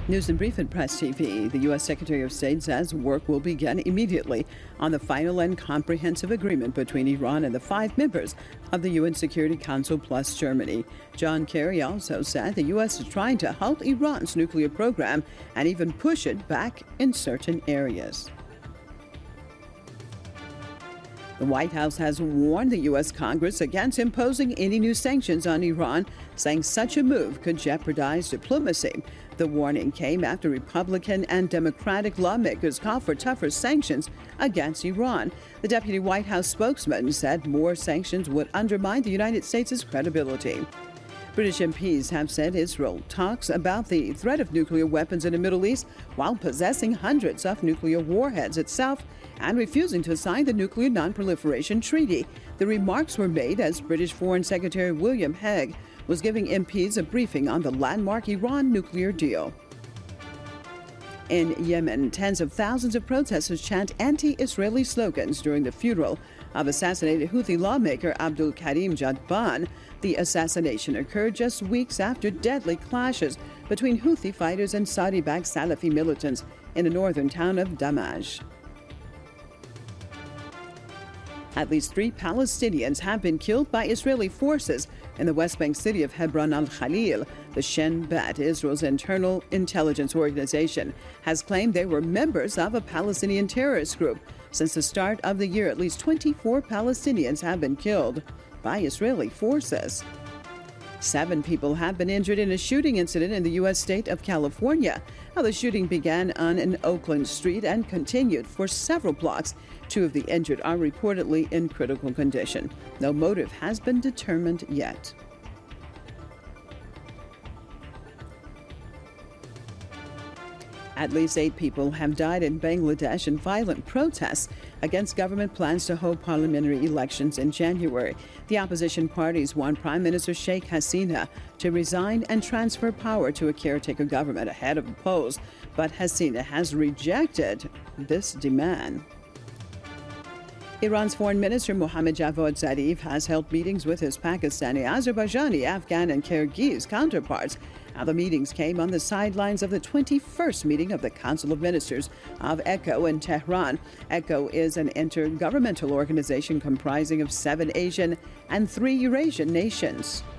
News and Brief at Press TV. The U.S. Secretary of State says work will begin immediately on the final and comprehensive agreement between Iran and the 5 members of the UN Security Council plus Germany. John Kerry also said the U.S. is trying to halt Iran's nuclear program and even push it back in certain areas. The White House has warned the U.S. Congress against imposing any new sanctions on Iran, saying such a move could jeopardize diplomacy. The warning came after Republican and Democratic lawmakers called for tougher sanctions against Iran. The deputy White House spokesman said more sanctions would undermine the United States' credibility. British MPs have said Israel talks about the threat of nuclear weapons in the Middle East while possessing hundreds of nuclear warheads itself and refusing to sign the Nuclear Non-Proliferation Treaty. The remarks were made as British Foreign Secretary William Hague was giving MPs a briefing on the landmark Iran nuclear deal. In Yemen, tens of thousands of protesters chant anti-Israeli slogans during the funeral of assassinated Houthi lawmaker Abdul Karim Jadban. The assassination occurred just weeks after deadly clashes between Houthi fighters and Saudi-backed Salafi militants in the northern town of Damaj. At least 3 Palestinians have been killed by Israeli forces in the West Bank city of Hebron al-Khalil. The Shin Bet, Israel's internal intelligence organization, has claimed they were members of a Palestinian terrorist group. Since the start of the year, at least 24 Palestinians have been killed by Israeli forces. 7 people have been injured in a shooting incident in the U.S. state of California. Now, the shooting began on an Oakland street and continued for several blocks. 2 of the injured are reportedly in critical condition. No motive has been determined yet. At least 8 people have died in Bangladesh in violent protests against government plans to hold parliamentary elections in January. The opposition parties want Prime Minister Sheikh Hasina to resign and transfer power to a caretaker government ahead of the polls, but Hasina has rejected this demand. Iran's Foreign Minister Mohammad Javad Zarif has held meetings with his Pakistani, Azerbaijani, Afghan, and Kyrgyz counterparts. Now, the meetings came on the sidelines of the 21st meeting of the Council of Ministers of ECHO in Tehran. ECHO is an intergovernmental organization comprising of 7 Asian and 3 Eurasian nations.